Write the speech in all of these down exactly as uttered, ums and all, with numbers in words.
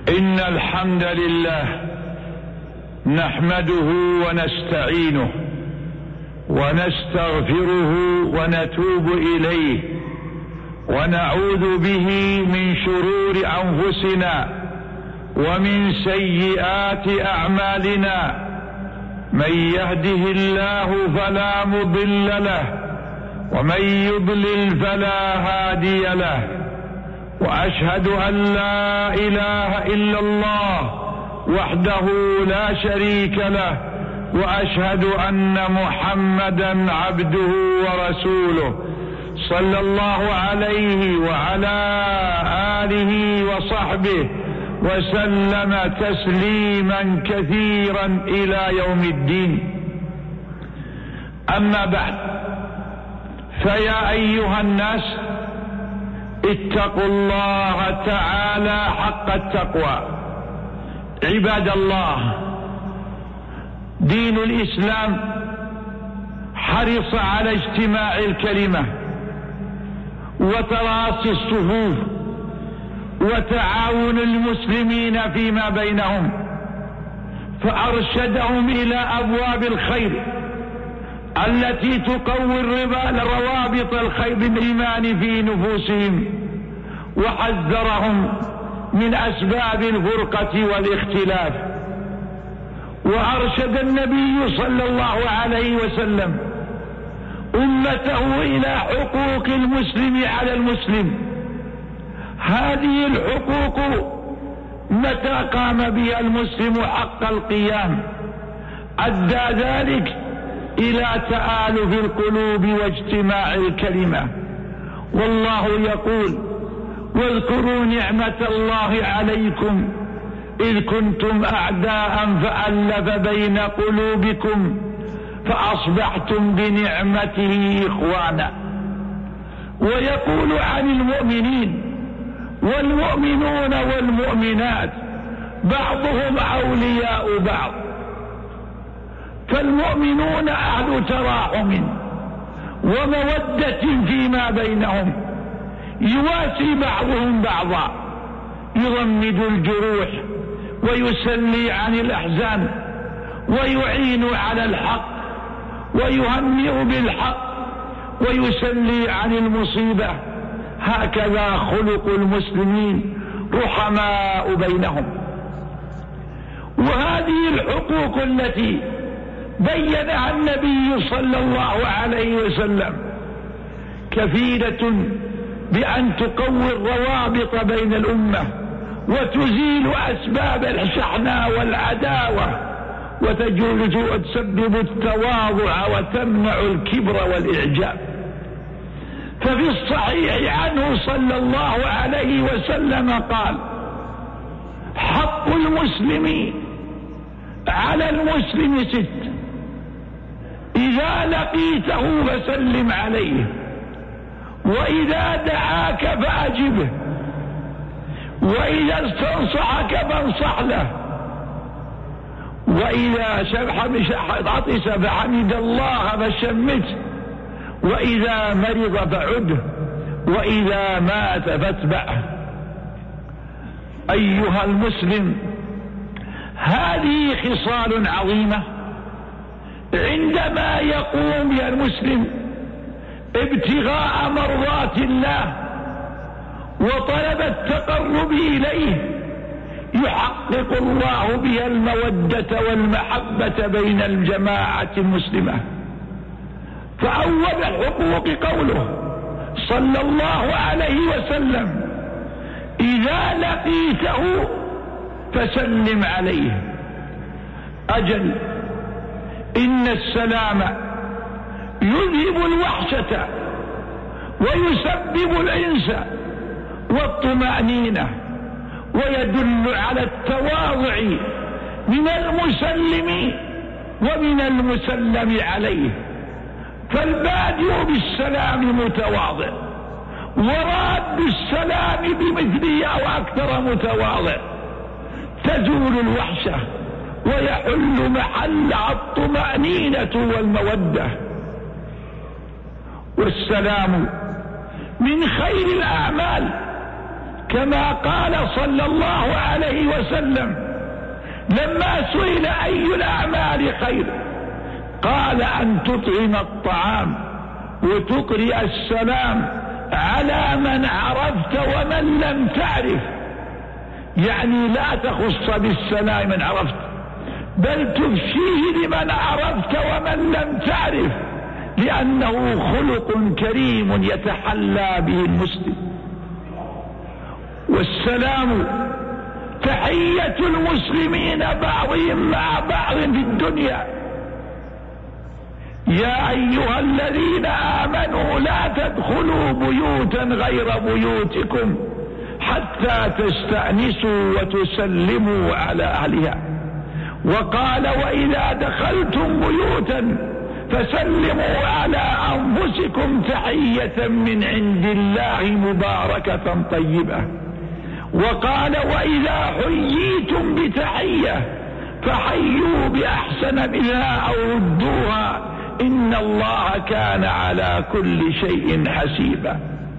إن الحمد لله نحمده ونستعينه ونستغفره ونتوب إليه ونعوذ به من شرور أنفسنا ومن سيئات أعمالنا. من يهده الله فلا مضل له ومن يضلل فلا هادي له، وأشهد أن لا إله إلا الله وحده لا شريك له، وأشهد أن محمدا عبده ورسوله صلى الله عليه وعلى آله وصحبه وسلم تسليما كثيرا إلى يوم الدين. أما بعد، فيا أيها الناس اتقوا الله تعالى حق التقوى. عباد الله، دين الإسلام حرص على اجتماع الكلمة وتراصي الصفوف وتعاون المسلمين فيما بينهم، فأرشدهم إلى أبواب الخير التي تقوي روابط الخير بالإيمان في نفوسهم، وحذرهم من أسباب الفرقة والاختلاف. وأرشد النبي صلى الله عليه وسلم أمته إلى حقوق المسلم على المسلم. هذه الحقوق متى قام بها المسلم حق القيام أدى ذلك إلى تآلف القلوب واجتماع الكلمة. والله يقول: واذكروا نعمة الله عليكم إذ كنتم أعداء فألف بين قلوبكم فأصبحتم بنعمته إخوانا. ويقول عن المؤمنين: والمؤمنون والمؤمنات بعضهم أولياء بعض. فالمؤمنون أهل تراحم ومودة فيما بينهم، يواسي بعضهم بعضا، يضمد الجروح ويسلي عن الأحزان ويعين على الحق ويهنئ بالحق ويسلي عن المصيبة. هكذا خلق المسلمين رحماء بينهم. وهذه الحقوق التي بينها النبي صلى الله عليه وسلم كفيلة بأن تقوي الروابط بين الأمة وتزيل أسباب الشحناء والعداوة وتسبب التواضع وتمنع الكبر والإعجاب. ففي الصحيح عنه صلى الله عليه وسلم قال: حق المسلم على المسلم ست: إذا لقيته فسلم عليه، وإذا دعاك فأجبه، وإذا استنصحك فانصح له، وإذا عطس فحمد الله فشمته، وإذا مرض فعده، وإذا مات فاتبعه. أيها المسلم، هذه خصال عظيمة عندما يقوم بها المسلم ابتغاء مرضات الله وطلب التقرب إليه، يحقق الله بها المودة والمحبة بين الجماعة المسلمة. فأول الحقوق قوله صلى الله عليه وسلم: إذا لقيته فسلم عليه. أجل، إن السلام يذهب الوحشة ويسبب الأنس والطمأنينة، ويدل على التواضع من المسلم ومن المسلم عليه. فالبادئ بالسلام متواضع، وراد السلام بمثله أو أكثر متواضع، تزول الوحشة ويحل محلها الطمأنينة والمودة. والسلام من خير الأعمال كما قال صلى الله عليه وسلم لما سئل أي الأعمال خير قال أن تطعم الطعام وتقرئ السلام على من عرفت ومن لم تعرف، يعني لا تخص بالسلام من عرفت بل تفشيه لمن عرفت ومن لم تعرف، لأنه خلق كريم يتحلى به المسلم. والسلام تحية المسلمين بعضهم مع بعض في الدنيا. يا أيها الذين آمنوا لا تدخلوا بيوتا غير بيوتكم حتى تستأنسوا وتسلموا على أهلها. وقال وإذا دخلتم بيوتا فسلموا على أنفسكم تحية من عند الله مباركة طيبة. وقال وإذا حييتم بتحية فحيوا بأحسن منها أو ردوها إن الله كان على كل شيء حسيبا.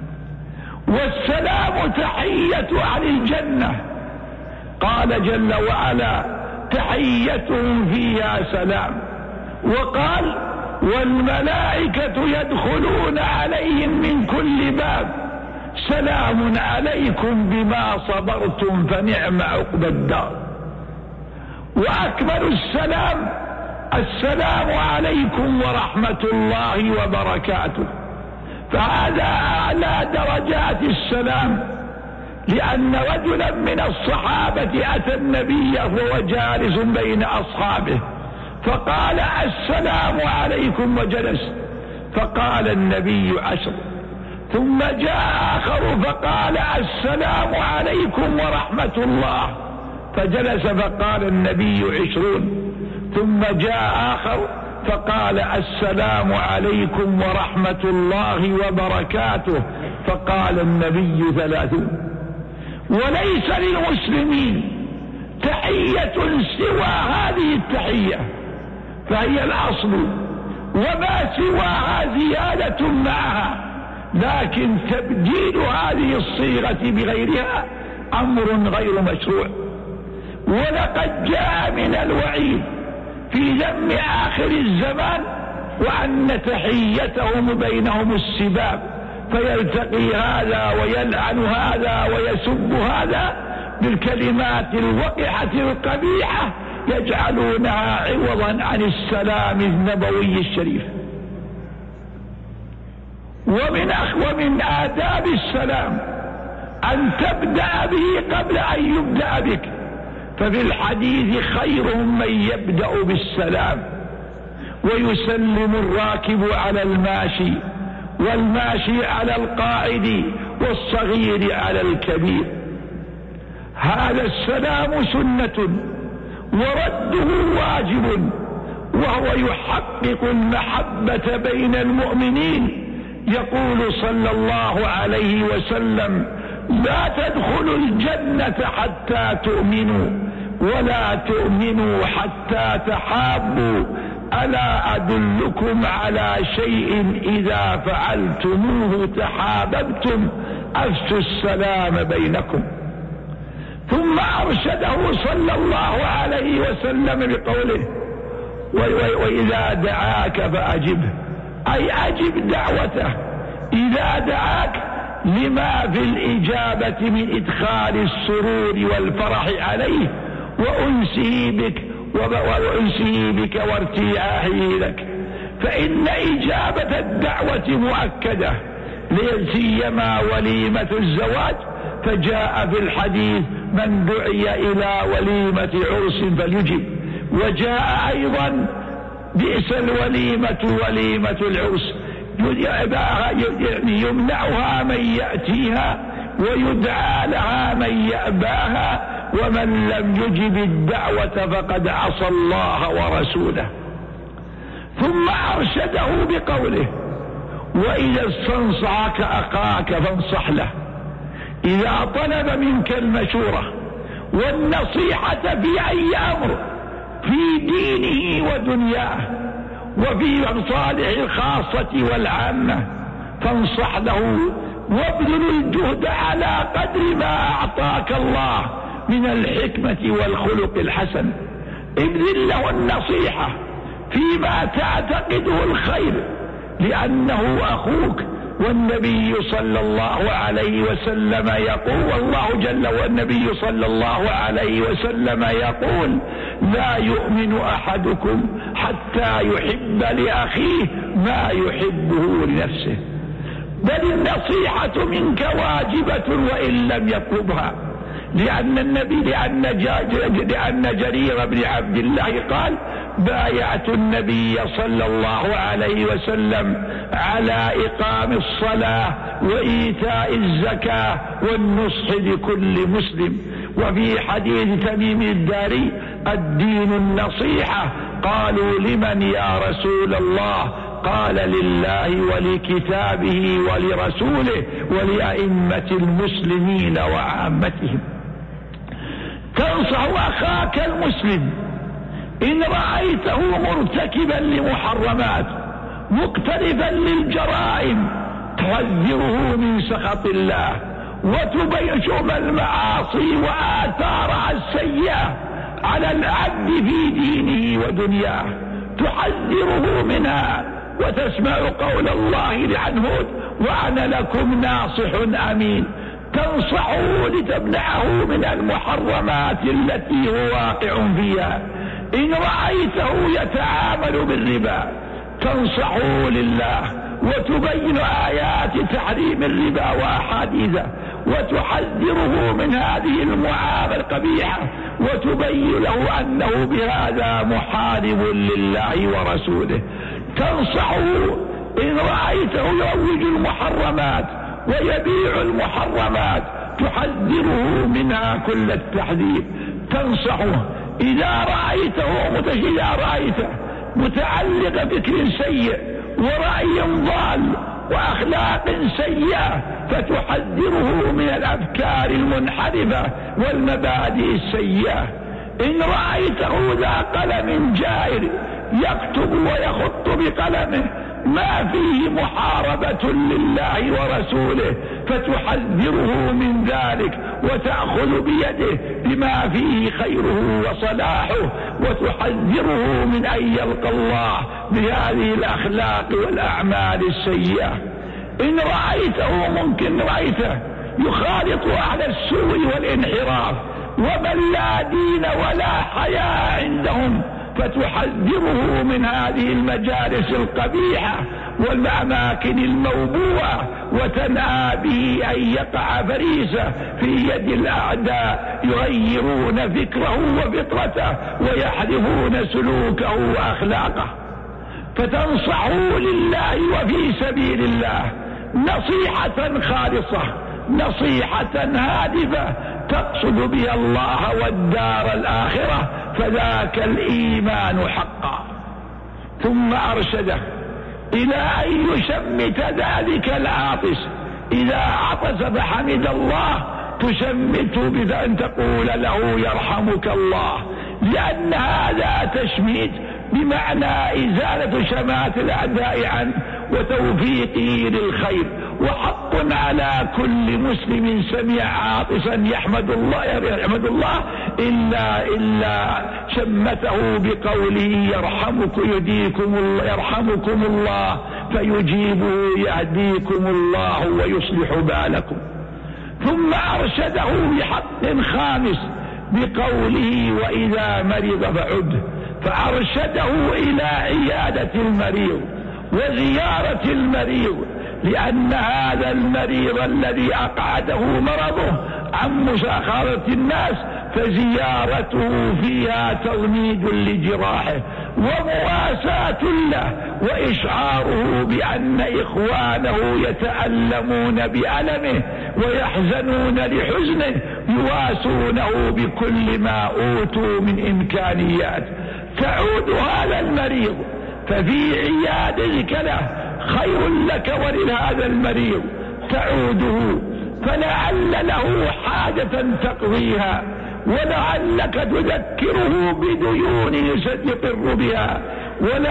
والسلام تحية عن الجنة، قال جل وعلا تحيتهم فيها سلام. وقال والملائكة يدخلون عليهم من كل باب سلام عليكم بما صبرتم فنعم عقبى الدار. وأكمل السلام السلام عليكم ورحمة الله وبركاته، فهذا أعلى درجات السلام، لأن رجلا من الصحابة أتى النبي وهو جالس بين أصحابه فقال السلام عليكم وجلس، فقال النبي عشر. ثم جاء آخر فقال السلام عليكم ورحمة الله فجلس، فقال النبي عشرون. ثم جاء آخر فقال السلام عليكم ورحمة الله وبركاته فقال النبي ثلاثون. وليس للمسلمين تحية سوى هذه التحية فهي الأصل، وما سواها زيادة معها، لكن تبديل هذه الصيغة بغيرها أمر غير مشروع. ولقد جاء من الوعيد في ذم آخر الزمان وأن تحيتهم بينهم السباب، فيلتقي هذا ويلعن هذا ويسب هذا بالكلمات الوقحة القبيحة يجعلونها عوضا عن السلام النبوي الشريف. ومن ومن آداب السلام أن تبدأ به قبل أن يبدأ بك، ففي الحديث خيرهم من يبدأ بالسلام، ويسلم الراكب على الماشي والماشي على القاعد والصغير على الكبير. هذا السلام سنة ورده واجب، وهو يحقق المحبة بين المؤمنين. يقول صلى الله عليه وسلم لا تدخلوا الجنة حتى تؤمنوا ولا تؤمنوا حتى تحابوا، ألا أدلكم على شيء إذا فعلتموه تحاببتم، أفشوا السلام بينكم. ثم أرشده صلى الله عليه وسلم بقوله وإذا دعاك فأجبه، أي أجب دعوته إذا دعاك، لما في الإجابة من إدخال السرور والفرح عليه وأنسه بك وأنسه بك وارتياحه لك. فإن إجابة الدعوة مؤكدة، لسيما وليمة الزواج، فجاء في الحديث من دعي إلى وليمة عرس فليجب. وجاء أيضا بئس الوليمة وليمة العرس، يعني يمنعها من يأتيها ويدعى لها من يأباها، ومن لم يجب الدعوة فقد عصى الله ورسوله. ثم أرشده بقوله وإذا استنصحك أخاك فانصح له، إذا طلب منك المشورة والنصيحة في أي أمر في دينه ودنياه وفي مصالح الخاصة والعامة فانصح له وابذل الجهد على قدر ما أعطاك الله من الحكمة والخلق الحسن. ابذل له النصيحة فيما تعتقده الخير، لأنه أخوك، والنبي صلى الله عليه وسلم يقول، والله جل والنبي صلى الله عليه وسلم يقول: لا يؤمن أحدكم حتى يحب لأخيه ما يحبه لنفسه. بل النصيحة منك واجبة وإن لم يطلبها، لأن النبي لأن, لأن جرير بن عبد الله قال: بايعت النبي صلى الله عليه وسلم على إقام الصلاة وإيتاء الزكاة والنصح لكل مسلم. وفي حديث تميم الداري: الدين النصيحة. قالوا: لمن يا رسول الله؟ قال: لله ولكتابه ولرسوله ولأئمة المسلمين وعامتهم. تنصح أخاك المسلم إن رأيته مرتكبا لمحرمات مقترفا للجرائم، تحذره من سخط الله وتبين شؤم المعاصي وآثارها السيئة على العبد في دينه ودنياه، تحذره منها. وتسمع قول الله عن هود: وأنا لكم ناصح أمين. تنصحه لتمنعه من المحرمات التي هو واقع فيها. إن رأيته يتعامل بالربا تنصحه لله وتبين آيات تحريم الربا وأحاديثه، وتحذره من هذه المعاملة القبيحة، وتبين له أنه بهذا محارب لله ورسوله. تنصحه إن رأيته يروج المحرمات ويبيع المحرمات، تحذره منها كل التحذير. تنصحه إذا رأيته متشيع رأيته متعلق بفكر سيء ورأي ضال وأخلاق سيئة، فتحذره من الأفكار المنحرفة والمبادئ السيئة. إن رأيته ذا قلم جائر يكتب ويخط بقلمه ما فيه محاربة لله ورسوله، فتحذره من ذلك وتأخذ بيده بما فيه خيره وصلاحه، وتحذره من أن يلقى الله بهذه الأخلاق والأعمال السيئة. إن رأيته ممكن رأيته يخالط أهل السوء والانحراف ومن لا دين ولا حياء عندهم، فتحذره من هذه المجالس القبيحة والأماكن الموبوءة، وتنأى به أن يقع فريسة في يد الأعداء يغيرون فكره وفطرته ويحرفون سلوكه وأخلاقه. فتنصحه لله وفي سبيل الله نصيحة خالصة، نصيحة هادفة تقصد بها الله والدار الآخرة، فذاك الإيمان حقا. ثم أرشده إلى أن يشمت ذلك العاطس، إذا عطس فحمد الله تشمته بأن تقول له يرحمك الله، لأن هذا تشميت بمعنى إزالة شمات الأعداء عنه وتوفيقه للخير. وحق على كل مسلم سمع عاطسا يحمد الله يحمد الله إلا إلا شمته بقوله يرحمك يهديكم الله يرحمكم الله فيجيبه يهديكم الله ويصلح بالكم. ثم أرشده بحق خامس بقوله وإذا مرض فعد، فأرشده إلى عيادة المريض وزيارة المريض، لأن هذا المريض الذي أقعده مرضه عن مساخرة الناس فزيارته فيها تغميد لجراحه ومواساة له، وإشعاره بأن إخوانه يتألمون بألمه ويحزنون لحزنه، يواسونه بكل ما أوتوا من إمكانيات. تعود هذا المريض ففي عيادتك له خير لك ولهذا المريض، تعوده فلعل له حاجة تقضيها، ولعلك تذكره بديون يقر بها،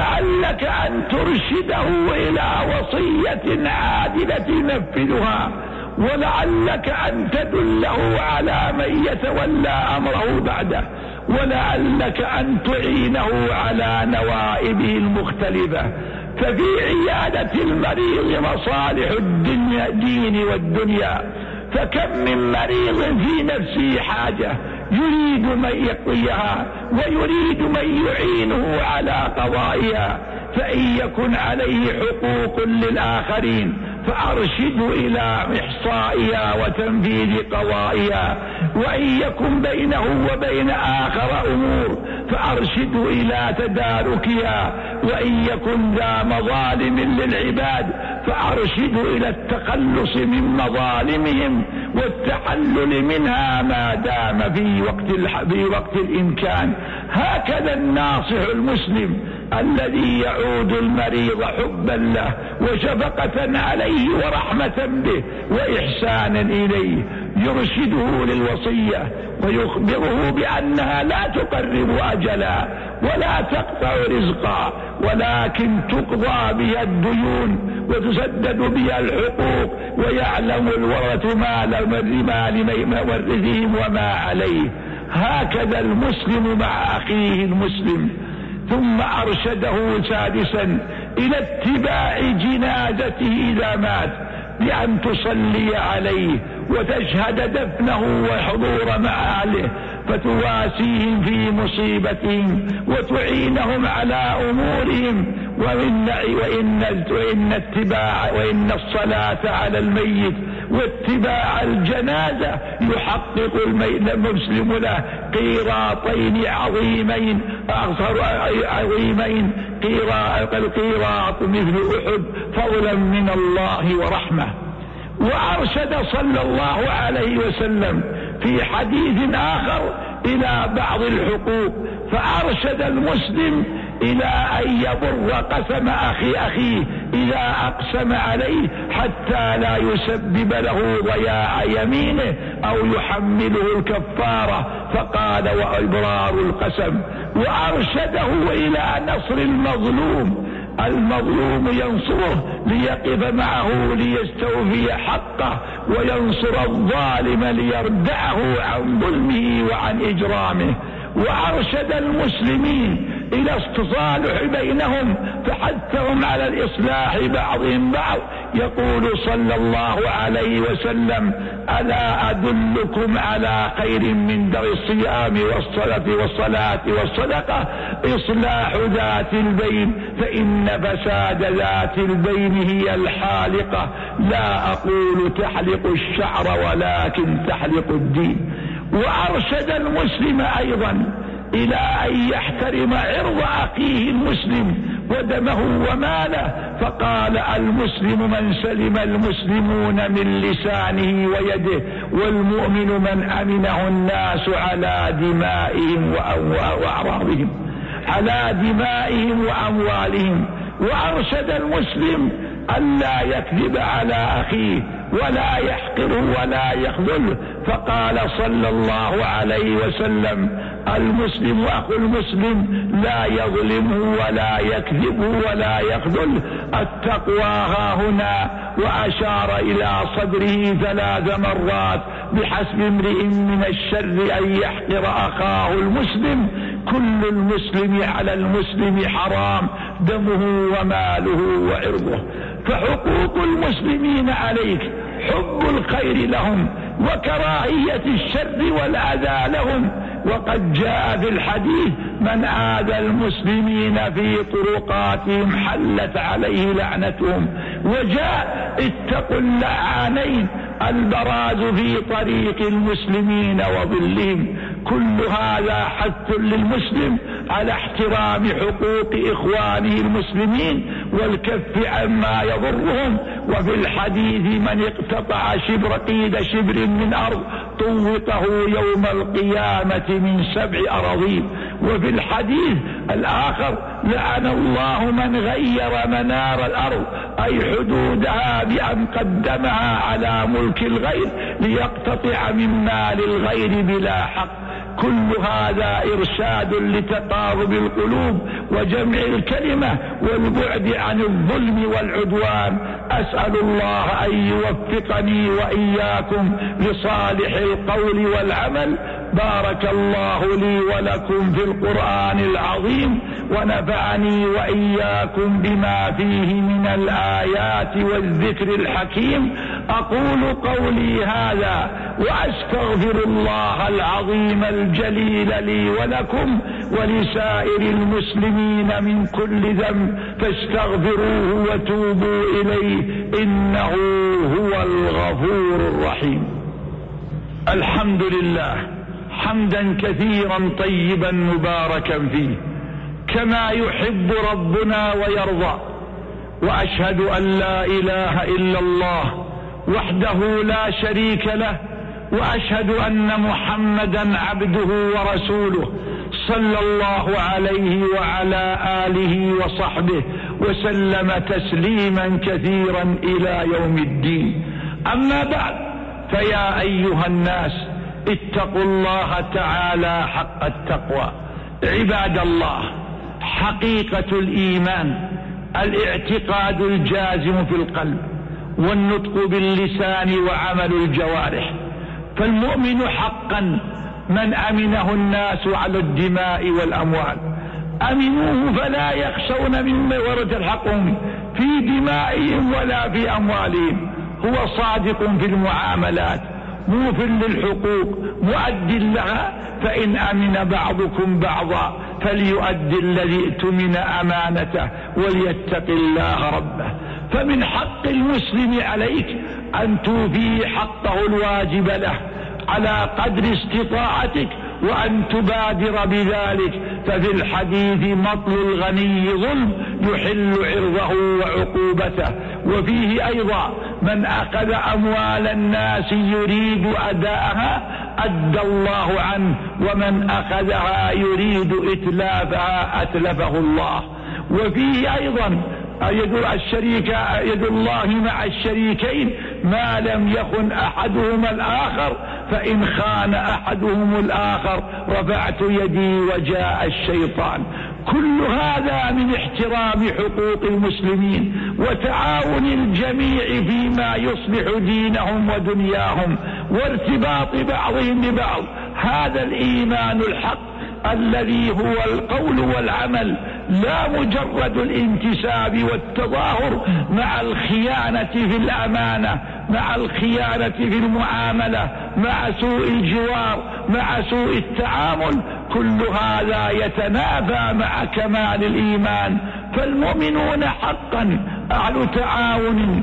ولعلك أن ترشده إلى وصية عادلة ينفذها، ولعلك أن تدله على من يتولى أمره بعده، ولعلك أن تعينه على نوائبه المختلفة. ففي عيادة المريض مصالح الدنيا دين والدنيا، فكم من مريض في نفسه حاجة يريد من يقضيها ويريد من يعينه على قضائها، فإن يكن عليه حقوق للآخرين فأرشد إلى إحصائها وتنفيذ قضائها، وإن يكن بينه وبين آخر أمور فأرشد إلى تداركها، وإن يكن ذا مظالم للعباد فأرشد إلى التخلص من مظالمهم والتحلل منها ما دام في وقت في وقت الإمكان. هكذا الناصح المسلم الذي يعود المريض حبا له وشفقة عليه ورحمة به وإحسانا إليه، يرشده للوصية ويخبره بأنها لا تقرب أجلا ولا تقطع رزقا، ولكن تقضى بها الديون وتسدد بها الحقوق، ويعلم الورث ما لمورثهم وما عليه. هكذا المسلم مع أخيه المسلم. ثم أرشده سادسا إلى اتباع جنازته إذا مات بأن تصلي عليه وتشهد دفنه وحضور مع أهله، فتواسيهم في مصيبتهم وتعينهم على أمورهم. وإن, وإن, وإن, اتباع وإن الصلاة على الميت واتباع الجنازة يحقق المسلم له قيراطين عظيمين أغصر عظيمين، القيراط مثل أحد فضلا من الله ورحمة. وأرشد صلى الله عليه وسلم في حديث آخر إلى بعض الحقوق، فأرشد المسلم إلى أن يبر قسم أخي أخيه إذا أقسم عليه حتى لا يسبب له ضياع يمينه أو يحمله الكفارة، فقال وإبرار القسم. وأرشده إلى نصر المظلوم، المظلوم ينصره ليقف معه ليستوفي حقه، وينصر الظالم ليردعه عن ظلمه وعن إجرامه. وأرشد المسلمين إلى التصالح بينهم فحثهم على الإصلاح بعضهم بعض، يقول صلى الله عليه وسلم ألا أدلكم على خير من در الصيام والصلاة والصلاة والصدقة إصلاح ذات البين، فإن فساد ذات البين هي الحالقة، لا أقول تحلق الشعر ولكن تحلق الدين. وأرشد المسلم أيضا إلى أن يحترم عرض أخيه المسلم ودمه وماله، فقال المسلم من سلم المسلمون من لسانه ويده، والمؤمن من أمنه الناس على دمائهم وأعراضهم على دمائهم وأموالهم. وأرشد المسلم ألا يكذب على أخيه ولا يحقره ولا يخذله، فقال صلى الله عليه وسلم المسلم أخو المسلم لا يظلمه ولا يكذبه ولا يخذله، التقوى ها هنا، وأشار إلى صدره ثلاث مرات بحسب امرئ من الشر أن يحقر أخاه المسلم، كل المسلم على المسلم حرام دمه وماله وعرضه. فحقوق المسلمين عليك حب الخير لهم وكراهية الشر والأذى لهم. وقد جاء في الحديث من آذى المسلمين في طرقاتهم حلت عليه لعنتهم، وجاء اتقوا اللعانين البراز في طريق المسلمين وظلهم. كل هذا حث للمسلم على احترام حقوق إخوانه المسلمين والكف عما يضرهم. وفي الحديث من اقتطع شبر قيد شبر من أرض طوقه يوم القيامة من سبع أراضين. وفي الحديث الآخر لعن الله من غير منار الأرض أي حدودها بأن قدمها على ملك الغير ليقتطع من مال الغير بلا حق. كل هذا إرشاد لتقارب القلوب وجمع الكلمة والبعد عن الظلم والعدوان. أسأل الله أن يوفقني وإياكم لصالح القول والعمل. بارك الله لي ولكم في القرآن العظيم، ونفعني وإياكم بما فيه من الآيات والذكر الحكيم. أقول قولي هذا وأستغفر الله العظيم الجليل لي ولكم ولسائر المسلمين من كل ذنب، فاستغفروه وتوبوا إليه إنه هو الغفور الرحيم. الحمد لله حمدا كثيرا طيبا مباركا فيه كما يحب ربنا ويرضى، وأشهد أن لا إله إلا الله وحده لا شريك له، وأشهد أن محمدا عبده ورسوله صلى الله عليه وعلى آله وصحبه وسلم تسليما كثيرا إلى يوم الدين. أما بعد، فيا أيها الناس اتقوا الله تعالى حق التقوى. عباد الله، حقيقة الإيمان الاعتقاد الجازم في القلب والنطق باللسان وعمل الجوارح. فالمؤمن حقا من أمنه الناس على الدماء والأموال، أمنوه فلا يخشون مما ورد الحقهم في دمائهم ولا في أموالهم. هو صادق في المعاملات، موف للحقوق، مؤد لها. فإن أمن بعضكم بعضا فليؤدي الذي ائتمن أمانته وليتق الله ربه. فمن حق المسلم عليك أن توفي حقه الواجب له على قدر استطاعتك وأن تبادر بذلك. ففي الحديث مطل الغني ظلم يحل عرضه وعقوبته. وفيه أيضا من أخذ أموال الناس يريد أداءها أدى الله عنه، ومن أخذها يريد إتلافها أتلفه الله. وفيه أيضا يد الشريك يد الله مع الشريكين ما لم يخن أحدهما الآخر، فإن خان أحدهم الآخر رفعت يدي وجاء الشيطان. كل هذا من احترام حقوق المسلمين وتعاون الجميع فيما يصلح دينهم ودنياهم وارتباط بعضهم ببعض. هذا الإيمان الحق الذي هو القول والعمل، لا مجرد الانتساب والتظاهر، مع الخيانة في الأمانة، مع الخيانة في المعاملة، مع سوء الجوار، مع سوء التعامل. كل هذا يتنافى مع كمال الإيمان. فالمؤمنون حقا أهل تعاون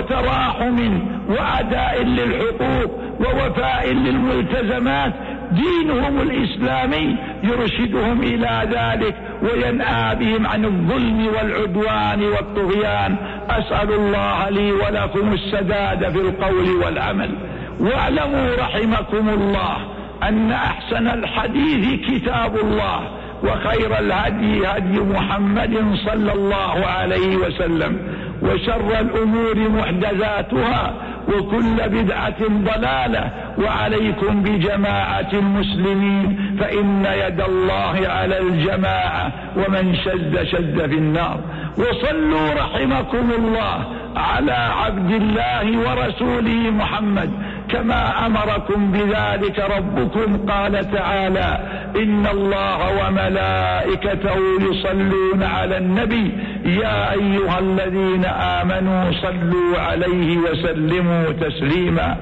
وتراحم وأداء للحقوق ووفاء للملتزمات. دينهم الإسلامي يرشدهم إلى ذلك وينأى بهم عن الظلم والعدوان والطغيان. أسأل الله لي ولكم السداد في القول والعمل. واعلموا رحمكم الله أن أحسن الحديث كتاب الله، وخير الهدي هدي محمد صلى الله عليه وسلم، وشر الأمور محدثاتها، وكل بدعة ضلالة. وعليكم بجماعة المسلمين فإن يد الله على الجماعة، ومن شد شد في النار. وصلوا رحمكم الله على عبد الله ورسوله محمد كما أمركم بذلك ربكم. قال تعالى: إن الله وملائكته يصلون على النبي يا أيها الذين آمنوا صلوا عليه وسلموا تسليما.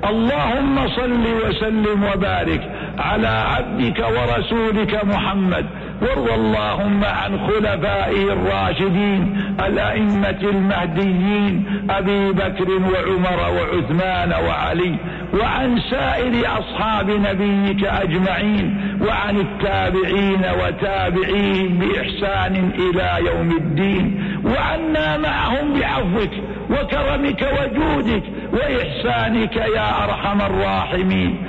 اللهم صل وسلم وبارك على عبدك ورسولك محمد، وارض اللهم عن خلفائه الراشدين الأئمة المهديين أبي بكر وعمر وعثمان وعلي، وعن سائر أصحاب نبيك أجمعين، وعن التابعين وتابعيهم بإحسان إلى يوم الدين، وعنا معهم بعفوك وكرمك وجودك وإحسانك يا أرحم الراحمين.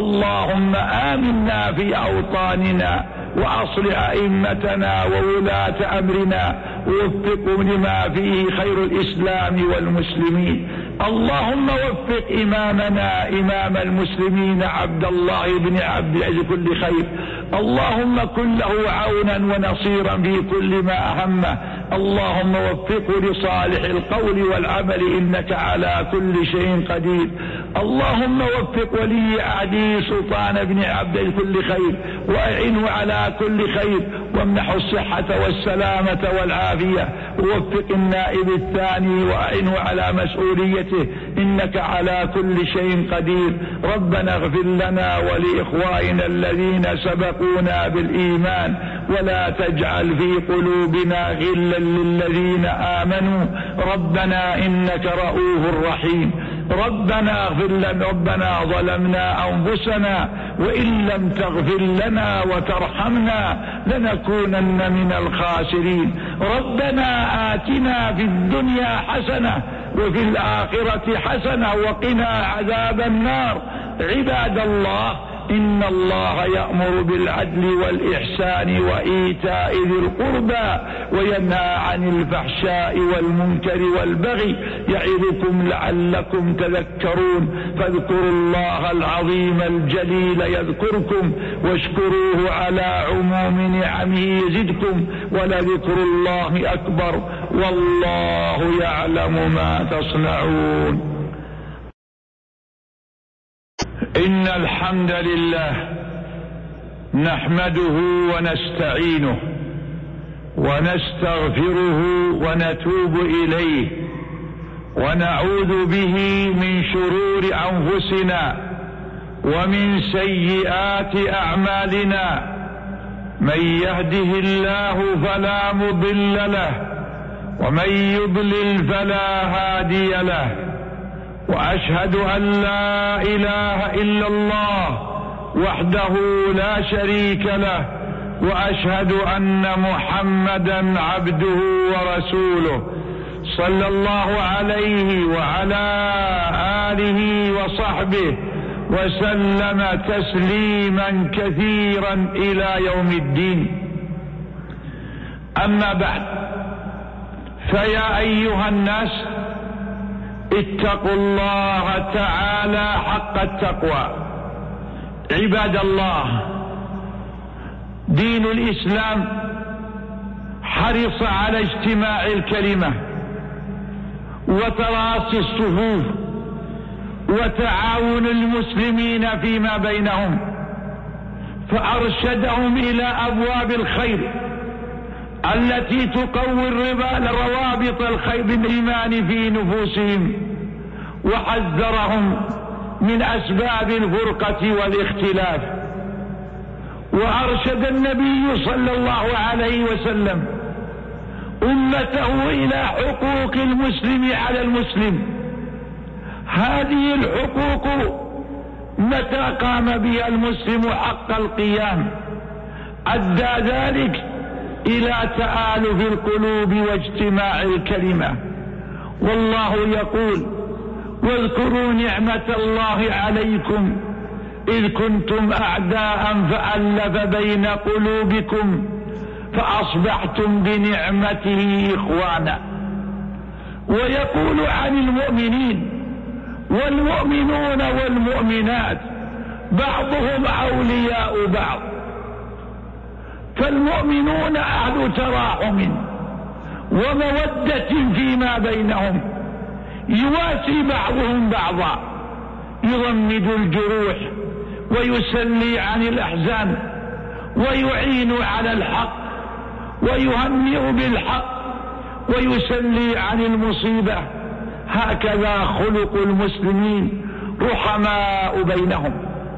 اللهم آمنا في أوطاننا، وأصلح أئمتنا وولاة أمرنا، ووفقهم لما فيه خير الإسلام والمسلمين. اللهم وفق إمامنا إمام المسلمين عبد الله بن عبد العزيز كل خير. اللهم كن له عونا ونصيرا في كل ما أهمه. اللهم وفقه لصالح القول والعمل إنك على كل شيء قدير. اللهم وفق ولي عهده سلطان بن عبد العزيز كل خير وأعنه على كل خير وامنحه الصحة والسلامة والعافية. ووفق النائب الثاني وأعنه على مسؤوليته إنك على كل شيء قدير. ربنا اغفر لنا ولإخواننا الذين سبقونا بالإيمان ولا تجعل في قلوبنا غلا للذين آمنوا ربنا إنك رؤوف رحيم. ربنا اغفر لنا ربنا ظلمنا أنفسنا وإن لم تغفر لنا وترحمنا لنكونن من الخاسرين. ربنا آتنا في الدنيا حسنة وفي الآخرة حسنة وقنا عذاب النار. عباد الله، إن الله يأمر بالعدل والإحسان وإيتاء ذي القربى وينهى عن الفحشاء والمنكر والبغي يعظكم لعلكم تذكرون. فاذكروا الله العظيم الجليل يذكركم واشكروه على عموم نعمه يزدكم ولذكر الله أكبر والله يعلم ما تصنعون. إن الحمد لله نحمده ونستعينه ونستغفره ونتوب إليه ونعوذ به من شرور أنفسنا ومن سيئات أعمالنا. من يهده الله فلا مضل له ومن يضلل فلا هادي له. وأشهد أن لا إله إلا الله وحده لا شريك له وأشهد أن محمدا عبده ورسوله صلى الله عليه وعلى آله وصحبه وسلم تسليما كثيرا إلى يوم الدين. أما بعد، فيا أيها الناس اتقوا الله تعالى حق التقوى. عباد الله، دين الإسلام حرص على اجتماع الكلمة وتراصي الصفوف وتعاون المسلمين فيما بينهم، فأرشدهم إلى أبواب الخير التي تقوي روابط الخير بالإيمان في نفوسهم، وحذرهم من أسباب الفرقة والاختلاف. وأرشد النبي صلى الله عليه وسلم أمته إلى حقوق المسلم على المسلم. هذه الحقوق متى قام بها المسلم حق القيام أدى ذلك إلى تآلف القلوب واجتماع الكلمة. والله يقول: واذكروا نعمة الله عليكم إذ كنتم أعداء فألف بين قلوبكم فأصبحتم بنعمته إخوانا. ويقول عن المؤمنين: والمؤمنون والمؤمنات بعضهم أولياء بعض. فالمؤمنون أهل تراحم ومودة فيما بينهم، يواسي بعضهم بعضا، يضمد الجروح ويسلي عن الأحزان ويعين على الحق ويهنئ بالحق ويسلي عن المصيبة. هكذا خلق المسلمين رحماء بينهم.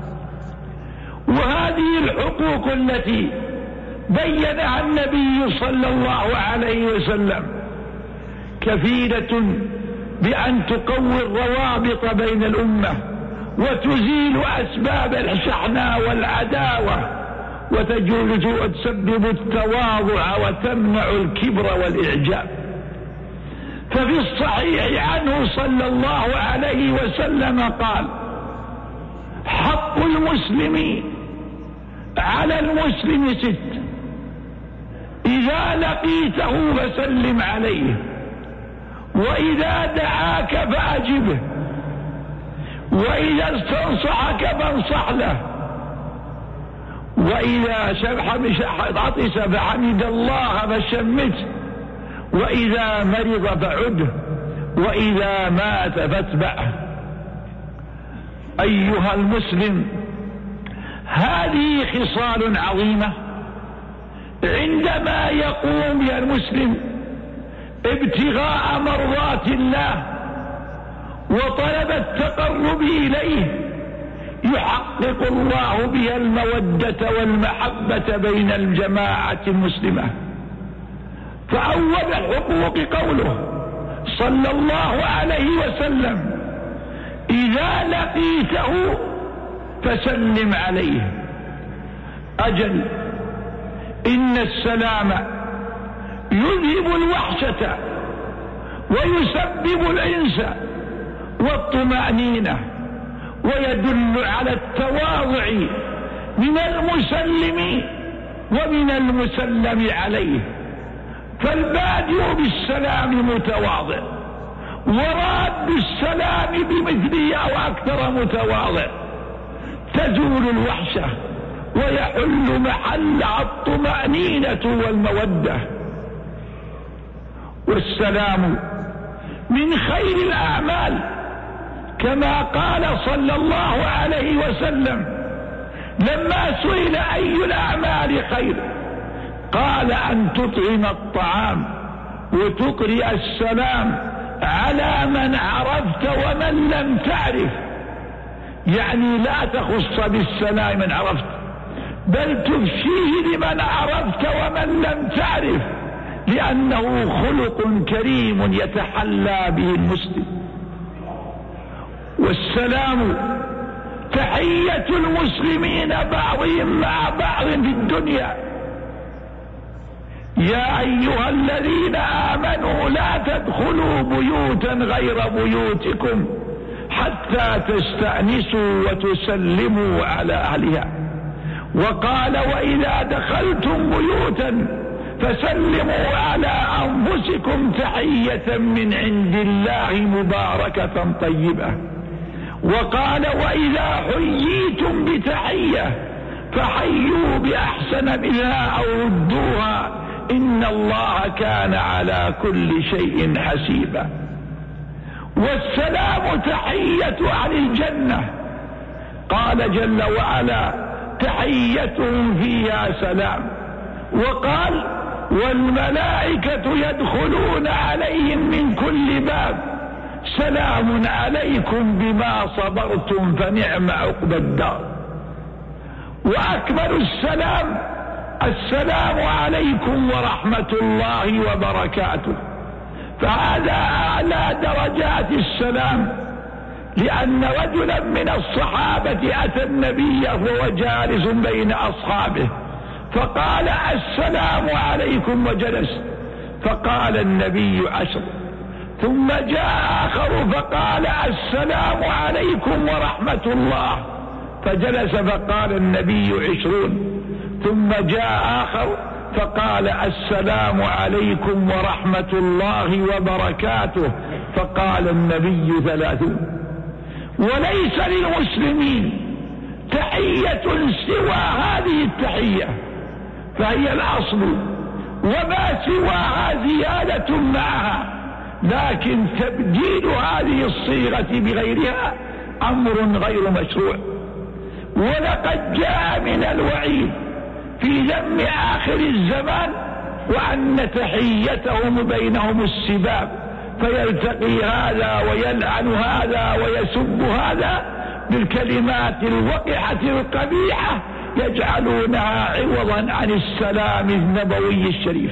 وهذه الحقوق التي بينها النبي صلى الله عليه وسلم كفيلة بأن تقوي الروابط بين الأمة وتزيل أسباب الشحناء والعداوة وتسبب التواضع وتمنع الكبر والإعجاب. ففي الصحيح عنه صلى الله عليه وسلم قال: حق المسلم على المسلم ست: إذا لقيته فسلم عليه، وإذا دعاك فأجبه، وإذا استنصحك فانصح له، وإذا عطس فحمد الله فشمته، وإذا مرض فعده، وإذا مات فاتبعه. أيها المسلم، هذه خصال عظيمة عندما يقوم يا المسلم ابتغاء مرضات الله وطلب التقرب إليه، يحقق الله بها المودة والمحبة بين الجماعة المسلمة. فأول الحقوق قوله صلى الله عليه وسلم: إذا لقيته فسلم عليه. أجل إن السلام يذهب الوحشة ويسبب الأنس والطمأنينة، ويدل على التواضع من المسلم ومن المسلم عليه. فالبادئ بالسلام متواضع، وراد السلام بمثله أو أكثر متواضع، تزول الوحشة ويحل محلها الطمأنينة والمودة. والسلام من خير الأعمال، كما قال صلى الله عليه وسلم لما سئل أي الأعمال خير قال: أن تطعم الطعام وتقرئ السلام على من عرفت ومن لم تعرف. يعني لا تخص بالسلام من عرفت، بل تفشيه لمن عرفت ومن لم تعرف، لأنه خلق كريم يتحلى به المسلم. والسلام تحية المسلمين بعضهم مع بعض في الدنيا. يا أيها الذين آمنوا لا تدخلوا بيوتا غير بيوتكم حتى تستأنسوا وتسلموا على أهلها. وقال: وإذا دخلتم بيوتا فسلموا على أنفسكم تحية من عند الله مباركة طيبة. وقال: وإذا حييتم بتحية فحيوا بأحسن منها أو ردوها إن الله كان على كل شيء حسيبا. والسلام تحية عن الجنة، قال جل وعلا: تحيتهم فيها سلام. وقال: والملائكة يدخلون عليهم من كل باب سلام عليكم بما صبرتم فنعم عقبى الدار. وأكمل السلام: السلام عليكم ورحمة الله وبركاته. فهذا أعلى درجات السلام، لأن رجلا من الصحابة أتى النبي وهو جالس بين أصحابه فقال: السلام عليكم، وجلس. فقال النبي: عشر. ثم جاء آخر فقال: السلام عليكم ورحمة الله، فجلس. فقال النبي: عشرون. ثم جاء آخر فقال: السلام عليكم ورحمة الله وبركاته، فقال النبي: ثلاثون. وليس للمسلمين تحية سوى هذه التحية، فهي الأصل، وما سواها زيادة معها، لكن تبديل هذه الصيغة بغيرها أمر غير مشروع. ولقد جاء من الوعيد في ذم آخر الزمان وأن تحيتهم بينهم السباب، فيلتقي هذا ويلعن هذا ويسب هذا بالكلمات الوقحة القبيحة، يجعلونها عوضا عن السلام النبوي الشريف.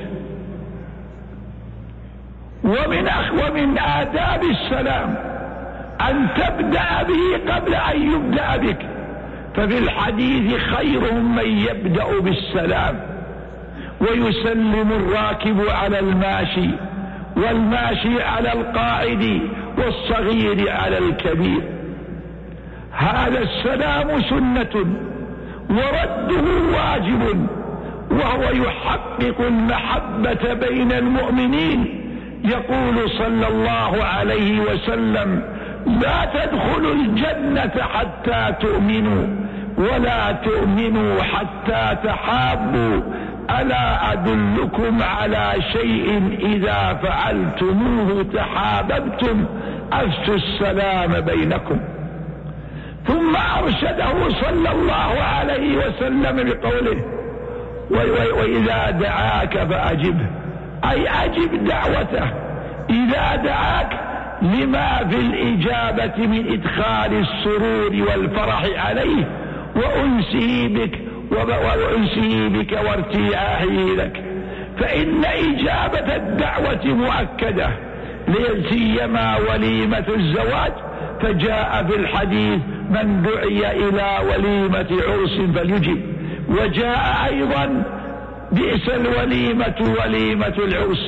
ومن ومن آداب السلام أن تبدأ به قبل أن يبدأ بك. ففي الحديث: خيرهم من يبدأ بالسلام، ويسلم الراكب على الماشي، والماشي على القاعد، والصغير على الكبير. هذا السلام سنة ورده واجب، وهو يحقق المحبة بين المؤمنين، يقول صلى الله عليه وسلم: لا تدخلوا الجنة حتى تؤمنوا ولا تؤمنوا حتى تحابوا، ألا أدلكم على شيء إذا فعلتموه تحاببتم، أفشوا السلام بينكم. ثم أرشده صلى الله عليه وسلم بقوله: وإذا دعاك فأجبه، أي أجب دعوته إذا دعاك، لما في الإجابة من إدخال السرور والفرح عليه وأنسه بك وأنسه بك وارتياحه لك، فإن إجابة الدعوة مؤكدة، لسيما وليمة الزواج، فجاء في الحديث: من دعي إلى وليمة عرس فليجب. وجاء أيضا: بئس الوليمة وليمة العرس،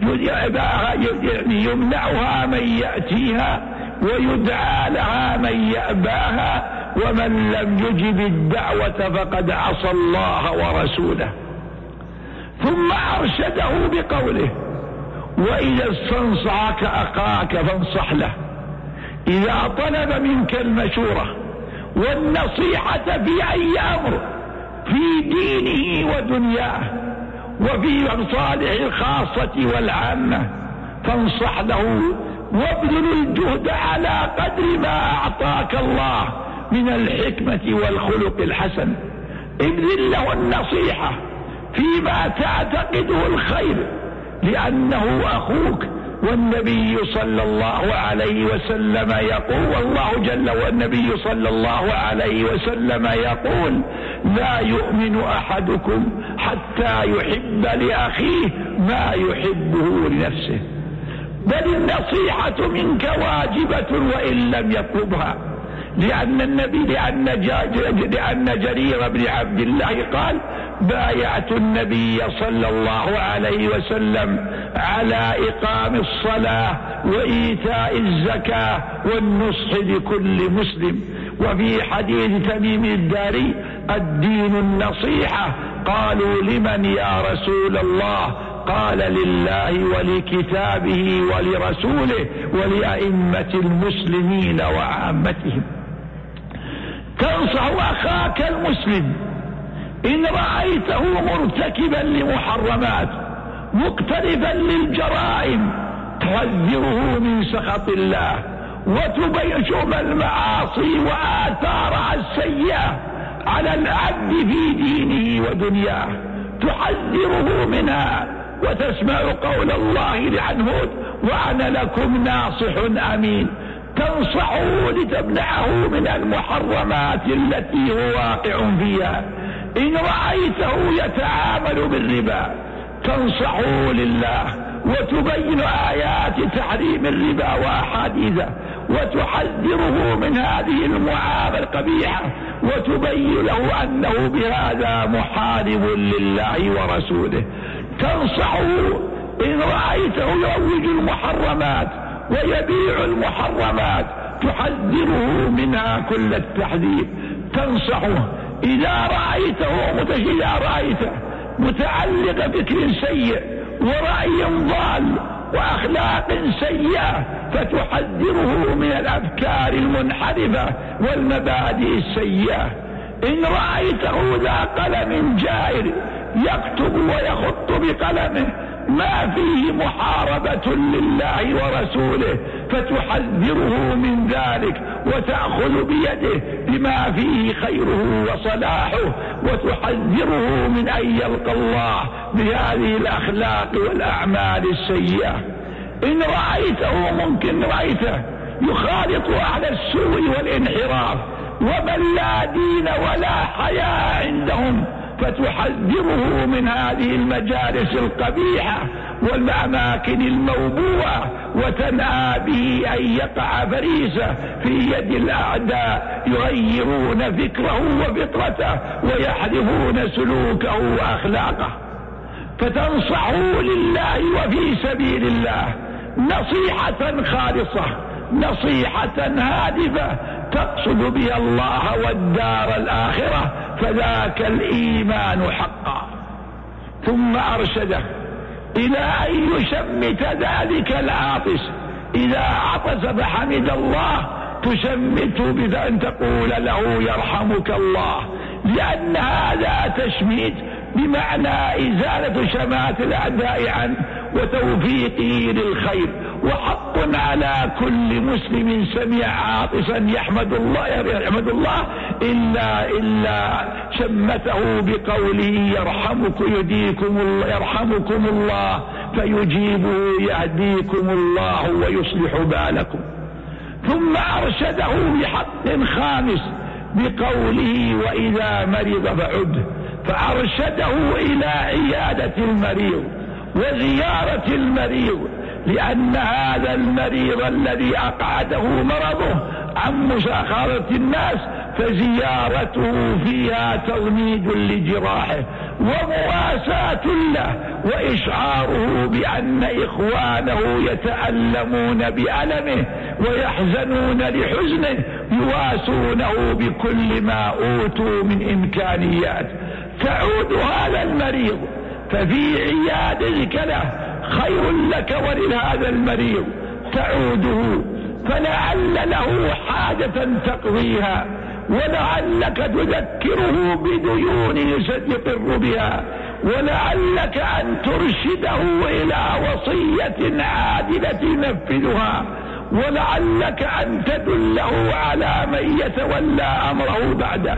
يعني يمنعها من يأتيها ويدعى لها من يأباها، ومن لم يجب الدعوة فقد عصى الله ورسوله. ثم أرشده بقوله: وإذا استنصحك أخاك فانصح له، إذا طلب منك المشورة والنصيحة في أي أمر في دينه ودنياه وفي مصالح الخاصة والعامة، فانصح له وابذل الجهد على قدر ما أعطاك الله من الحكمة والخلق الحسن. ابذل له النصيحة فيما تعتقده الخير، لأنه أخوك. والنبي صلى الله عليه وسلم يقول، والله جل والنبي صلى الله عليه وسلم يقول: لا يؤمن أحدكم حتى يحب لأخيه ما يحبه لنفسه. بل النصيحة منك واجبة وإن لم يطلبها، لأن النبي لأن, لأن جرير بن عبد الله قال: بايعت النبي صلى الله عليه وسلم على إقام الصلاة وإيتاء الزكاة والنصح لكل مسلم. وفي حديث تميم الداري: الدين النصيحة. قالوا: لمن يا رسول الله؟ قال: لله ولكتابه ولرسوله ولأئمة المسلمين وعامتهم. تنصح أخاك المسلم إن رأيته مرتكبا لمحرمات مقترفا للجرائم، تحذره من سخط الله وتبين شؤم المعاصي وآثارها السيئة على العبد في دينه ودنياه، تحذره منها. وتسمع قول الله لعنهود: وأنا لكم ناصح أمين. تنصحه لتمنعه من المحرمات التي هو واقع فيها. إن رأيته يتعامل بالربا تنصحه لله وتبين آيات تحريم الربا وأحاديثه، وتحذره من هذه المعاملة القبيحة، وتبين له أنه بهذا محارب لله ورسوله. تنصحه إن رأيته يروج المحرمات ويبيع المحرمات، تحذره منها كل التحذير. تنصحه إذا رأيته متشيع رأيته متعلق بفكر سيء ورأي ضال وأخلاق سيئة، فتحذره من الأفكار المنحرفة والمبادئ السيئة. إن رأيته ذا قلم جائر يكتب ويخط بقلمه ما فيه محاربة لله ورسوله، فتحذره من ذلك وتأخذ بيده بما فيه خيره وصلاحه، وتحذره من أن يلقى الله بهذه الأخلاق والأعمال السيئة. إن رأيته ممكن رأيته يخالط أهل السوء والانحراف ومن لا دين ولا حياء عندهم، فتحذره من هذه المجالس القبيحة والأماكن الموبوءة، وتنأى به أن يقع فريسة في يد الأعداء يغيرون فكره وفطرته ويحرفون سلوكه وأخلاقه. فتنصحه لله وفي سبيل الله نصيحة خالصة، نصيحة هادفة تقصد بها الله والدار الآخرة، فذاك الإيمان حقا. ثم أرشده إلى أن يشمت ذلك العاطس. إذا عطس فحمد الله تشمته بأن تقول له يرحمك الله، لأن هذا تشميت بمعنى إزالة شمات الأعداء عنه وتوفيقه للخير. وحق على كل مسلم سمع عاطسا يحمد الله يحمد الله إلا إلا شمته بقوله يرحمك يهديكم الله يرحمكم الله فيجيبه يهديكم الله ويصلح بالكم. ثم أرشده بحق خامس بقوله وإذا مرض فعد، فأرشده إلى عيادة المريض وزيارة المريض، لأن هذا المريض الذي أقعده مرضه عن مساخرة الناس فزيارته فيها تضميد لجراحه ومواساة له، وإشعاره بأن إخوانه يتألمون بألمه ويحزنون لحزنه يواسونه بكل ما أوتوا من إمكانيات. تعود هذا المريض ففي عيادتك له خير لك ولهذا المريض، تعوده فلعل له حاجة تقضيها، ولعلك تذكره بديون يقر بها، ولعلك أن ترشده إلى وصية عادلة ينفذها، ولعلك أن تدله على من يتولى أمره بعده،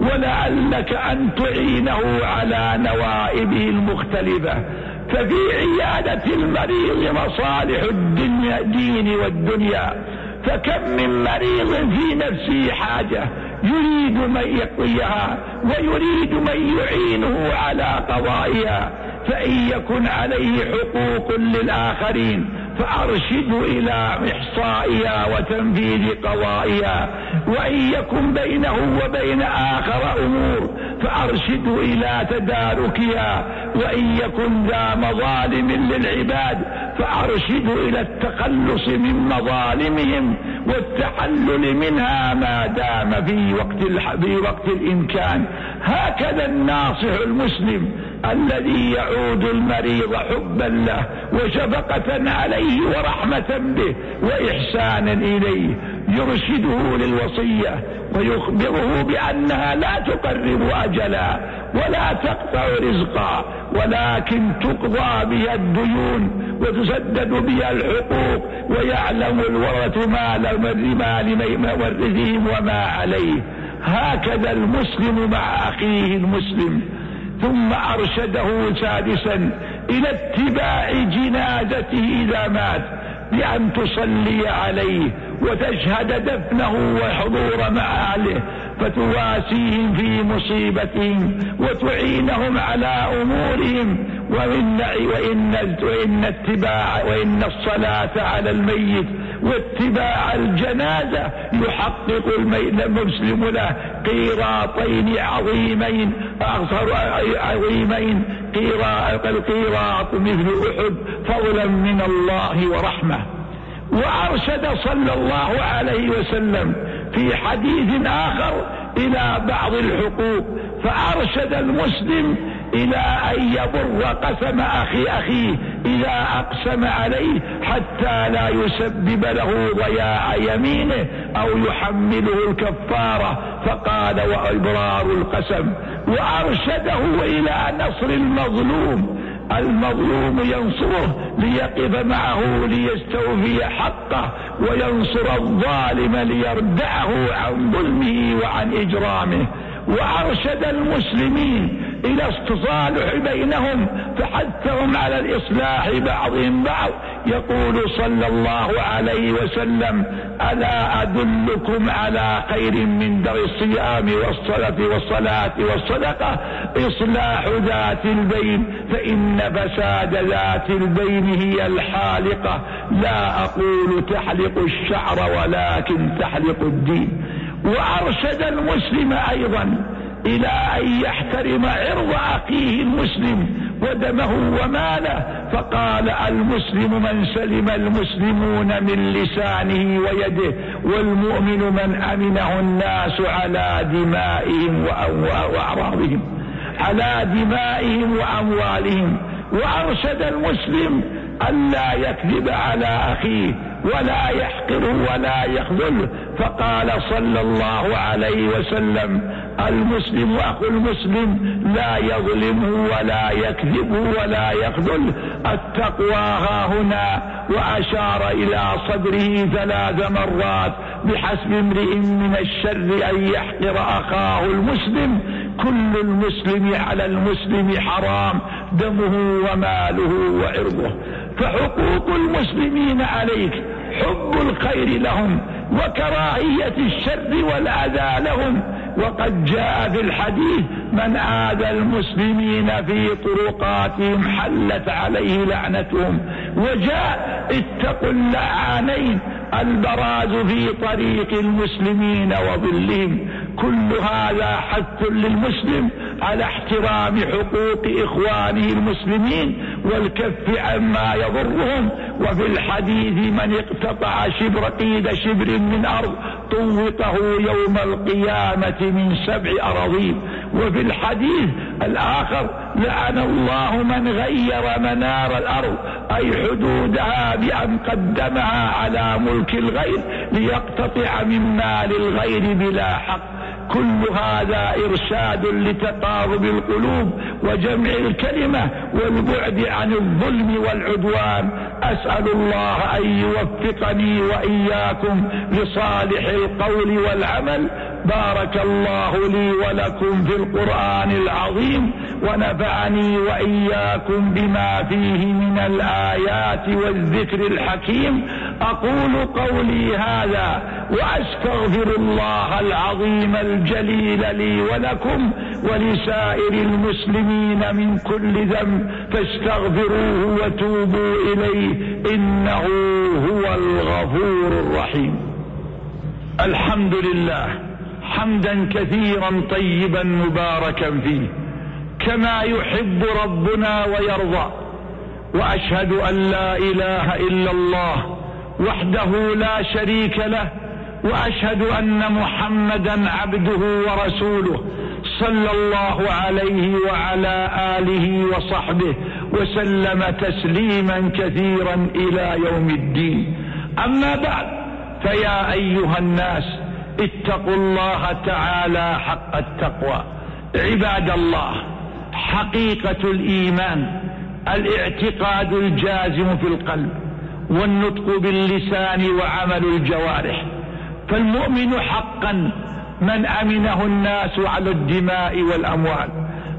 ولعلك أن تعينه على نوائبه المختلفة. ففي عيادة المريض مصالح الدنيا الدين والدنيا، فكم من مريض في نفسه حاجة يريد من يقضيها ويريد من يعينه على قضائها، فإن يكن عليه حقوق للآخرين فأرشد إلى إحصائها وتنفيذ قضائها، وإن يكن بينه وبين آخر أمور فأرشد إلى تداركها، وإن يكن ذا مظالم للعباد فأرشد إلى التخلص من مظالمهم والتحلل منها ما دام في وقت في وقت الإمكان. هكذا الناصح المسلم الذي يعود المريض حبا له وشفقة عليه ورحمة به وإحسانا إليه، يرشده للوصية ويخبره بأنها لا تقرب أجلا ولا تقطع رزقا، ولكن تقضى بها الديون وتسدد بها الحقوق، ويعلم الورث ما لمورثهم وما عليه. هكذا المسلم مع أخيه المسلم. ثم أرشده سادسا إلى اتباع جنازته إذا مات بأن تصلي عليه وتشهد دفنه وحضور مع أهله، فتواسيهم في مصيبتهم وتعينهم على أمورهم. وإن, وإن, وإن, اتباع وإن الصلاة على الميت واتباع الجنازة يحقق المسلم له قيراطين عظيمين أغصر عظيمين، القيراط مثل أحد فضلا من الله ورحمة. وأرشد صلى الله عليه وسلم في حديث آخر إلى بعض الحقوق، فأرشد المسلم إلى أن يبر قسم أخي أخيه إذا أقسم عليه حتى لا يسبب له ضياع يمينه أو يحمله الكفارة، فقال وإبرار القسم. وأرشده إلى نصر المظلوم، المظلوم ينصره ليقف معه ليستوفي حقه، وينصر الظالم ليردعه عن ظلمه وعن إجرامه. وأرشد المسلمين إلى التصالح بينهم فحثهم على الإصلاح بعضهم بعض، يقول صلى الله عليه وسلم ألا أدلكم على خير من در الصيام والصلاة والصلاة والصدقة إصلاح ذات البين، فإن فساد ذات البين هي الحالقة، لا أقول تحلق الشعر ولكن تحلق الدين. وأرشد المسلم أيضا إلى أن يحترم عرض أخيه المسلم ودمه وماله، فقال المسلم من سلم المسلمون من لسانه ويده، والمؤمن من أمنه الناس على دمائهم وأعراضهم على دمائهم وأموالهم. وأرشد المسلم ألا يكذب على أخيه ولا يحقره ولا يخذله، فقال صلى الله عليه وسلم: المسلم أخو المسلم لا يظلمه ولا يكذبه ولا يخذله. التقوى ها هنا، وأشار إلى صدره ثلاث مرات: بحسب امرئ من الشر أن يحقر أخاه المسلم، كل المسلم على المسلم حرام، دمه وماله وعرضه. فحقوق المسلمين عليك حب الخير لهم وكراهية الشر والأذى لهم. وقد جاء في الحديث: من آذى المسلمين في طرقاتهم حلت عليه لعنتهم. وجاء: اتقوا اللعانين، البراز في طريق المسلمين وظلهم. كل هذا حث للمسلم على احترام حقوق إخوانه المسلمين والكف عما يضرهم. وفي الحديث: من اقتطع شبر قيد شبر من أرض طوقه يوم القيامة من سبع أراضين. وفي الحديث الآخر: لعن الله من غير منار الأرض، أي حدودها، بأن قدمها على ملك الغير ليقتطع من مال الغير بلا حق. كل هذا إرشاد لتقارب القلوب وجمع الكلمة والبعد عن الظلم والعدوان. أسأل الله أن يوفقني وإياكم لصالح القول والعمل. بارك الله لي ولكم في القرآن العظيم، ونفعني وإياكم بما فيه من الآيات والذكر الحكيم. أقول قولي هذا وأستغفر الله العظيم الجليل لي ولكم ولسائر المسلمين من كل ذنب، فاستغفروه وتوبوا إليه، إنه هو الغفور الرحيم. الحمد لله حمدا كثيرا طيبا مباركا فيه، كما يحب ربنا ويرضى. وأشهد أن لا إله إلا الله وحده لا شريك له، وأشهد أن محمدا عبده ورسوله، صلى الله عليه وعلى آله وصحبه وسلم تسليما كثيرا إلى يوم الدين. أما بعد، فيا أيها الناس، اتقوا الله تعالى حق التقوى. عباد الله، حقيقة الإيمان الاعتقاد الجازم في القلب والنطق باللسان وعمل الجوارح. فالمؤمن حقا من أمنه الناس على الدماء والأموال،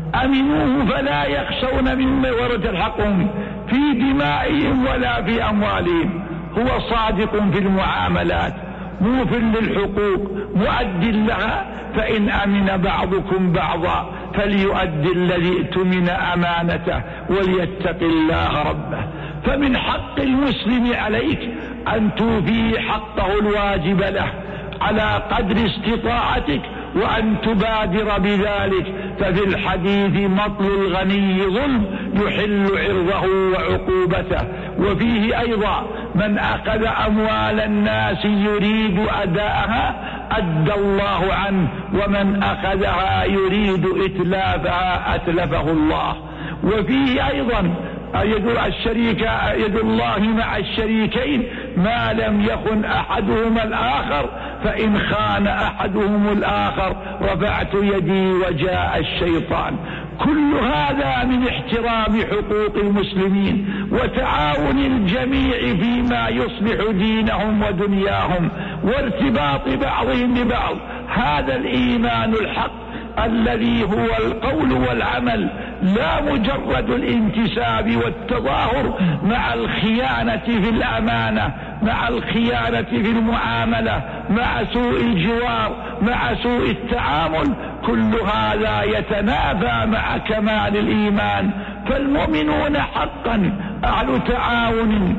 أمنوه فلا يخشون مما ورد الحقهم في دمائهم ولا في أموالهم. هو صادق في المعاملات، موف للحقوق، مؤد لها. فإن أمن بعضكم بعضا فليؤدي الذي ائتمن أمانته وليتق الله ربه. فمن حق المسلم عليك أن توفي حقه الواجب له على قدر استطاعتك، وأن تبادر بذلك. ففي الحديث: مطل الغني ظلم يحل عرضه وعقوبته. وفيه أيضا: من أخذ أموال الناس يريد أداءها أدى الله عنه، ومن أخذها يريد إتلافها أتلفه الله. وفيه أيضا: يد الشريك يد الله مع الشريكين ما لم يخن أحدهما الآخر، فإن خان أحدهم الآخر رفعت يدي وجاء الشيطان. كل هذا من احترام حقوق المسلمين وتعاون الجميع فيما يصلح دينهم ودنياهم وارتباط بعضهم ببعض. هذا الإيمان الحق الذي هو القول والعمل، لا مجرد الانتساب والتظاهر، مع الخيانة في الأمانة، مع الخيانة في المعاملة، مع سوء الجوار، مع سوء التعامل. كل هذا يتنافى مع كمال الإيمان. فالمؤمنون حقا أهل تعاون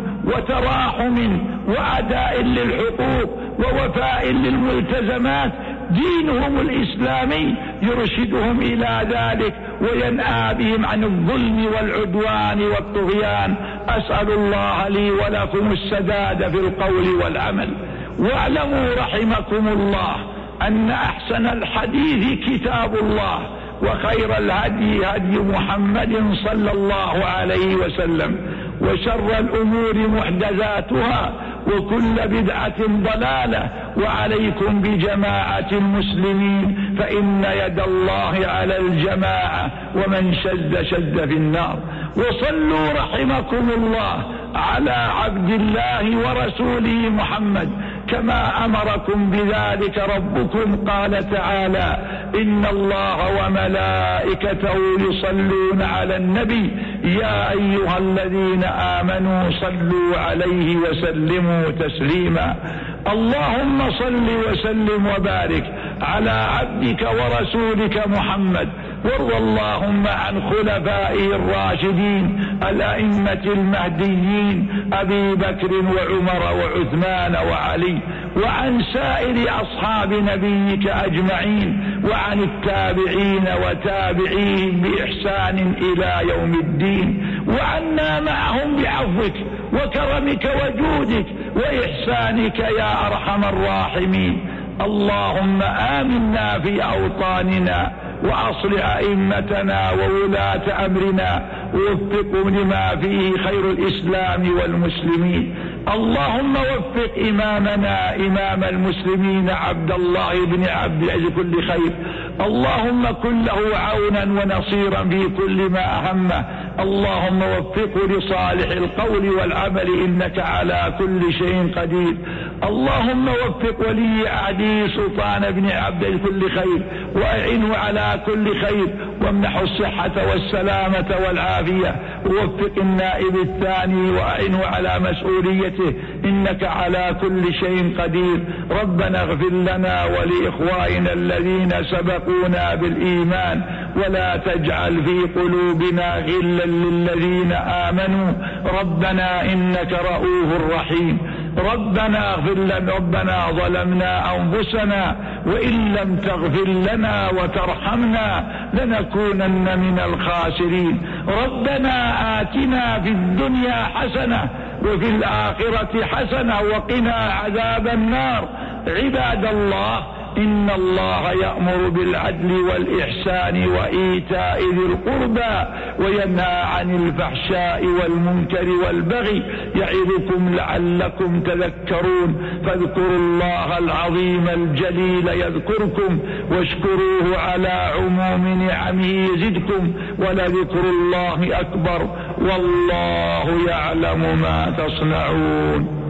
وتراحم وأداء للحقوق ووفاء للملتزمات. دينهم الإسلامي يرشدهم إلى ذلك وينأى بهم عن الظلم والعدوان والطغيان. أسأل الله لي ولكم السداد في القول والعمل. واعلموا رحمكم الله أن أحسن الحديث كتاب الله، وخير الهدي هدي محمد صلى الله عليه وسلم، وشر الأمور محدثاتها، وكل بدعة ضلالة. وعليكم بجماعة المسلمين فإن يد الله على الجماعة، ومن شد شد في النار. وصلوا رحمكم الله على عبد الله ورسوله محمد كما أمركم بذلك ربكم. قال تعالى: إن الله وملائكته يصلون على النبي يا أيها الذين آمنوا صلوا عليه وسلموا تسليما. اللهم صل وسلم وبارك على عبدك ورسولك محمد، وارض اللهم عن خلفائه الراشدين الأئمة المهديين أبي بكر وعمر وعثمان وعلي، وعن سائر أصحاب نبيك أجمعين، وعن التابعين وتابعين بإحسان إلى يوم الدين، وعنا معهم بعفوك وكرمك وجودك وإحسانك يا أرحم الراحمين. اللهم آمنا في أوطاننا، وأصلح أئمتنا وولاة أمرنا، ووفقهم لما فيه خير الإسلام والمسلمين. اللهم وفق إمامنا إمام المسلمين عبد الله بن عبد العزيز كل خير. اللهم كن له عونا ونصيرا في كل ما أهمه. اللهم وفقه لصالح القول والعمل إنك على كل شيء قدير. اللهم وفق ولي عهده سلطان بن عبد العزيز كل خير، وأعنه على كل خير، وامنحه الصحة والسلامة والعافية. ووفق النائب الثاني وأعنه على مسؤوليته إنك على كل شيء قدير. ربنا اغفر لنا ولإخواننا الذين سبقونا بالإيمان، ولا تجعل في قلوبنا غلا للذين آمنوا. ربنا إنك رؤوف رحيم. ربنا اغفر لنا، ربنا ظلمنا أنفسنا وإن لم تغفر لنا وترحمنا لنكونن من الخاسرين. ربنا آتنا في الدنيا حسنة وفي الآخرة حسنة وقنا عذاب النار. عباد الله، إن الله يأمر بالعدل والإحسان وإيتاء ذي القربى، وينهى عن الفحشاء والمنكر والبغي، يعظكم لعلكم تذكرون. فاذكروا الله العظيم الجليل يذكركم، واشكروه على عموم نعمه يزدكم، ولذكر الله أكبر، والله يعلم ما تصنعون.